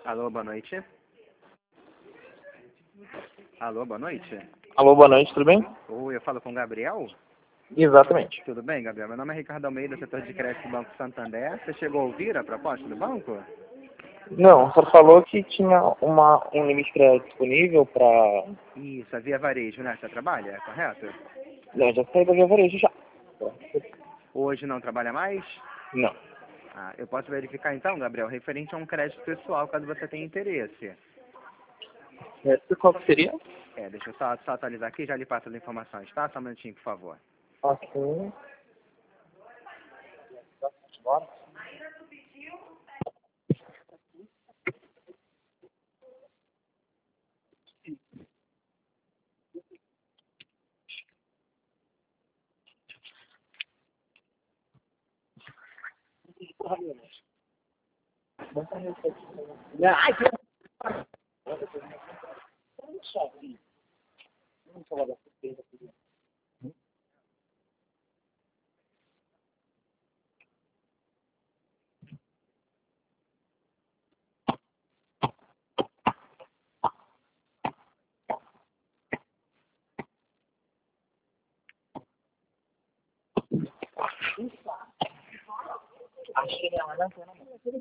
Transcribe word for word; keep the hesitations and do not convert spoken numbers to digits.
Alô, boa noite. Alô, boa noite. Alô, boa noite, tudo bem? Oi, eu falo com o Gabriel? Exatamente. Tudo bem, Gabriel? Meu nome é Ricardo Almeida, setor de crédito do Banco Santander. Você chegou a ouvir a proposta do banco? Não, só falou que tinha uma, um limite de crédito disponível para... Isso, a Via Varejo, né? Você trabalha, é correto? Não, já saí da Via Varejo já. Hoje não trabalha mais? Não. Ah, eu posso verificar então, Gabriel, referente a um crédito pessoal, caso você tenha interesse. É, qual que seria? É, deixa eu só, só atualizar aqui, já lhe passo as informações, tá? Só um minutinho, por favor. Ok. Bora. Ai, que... Acho que não, né?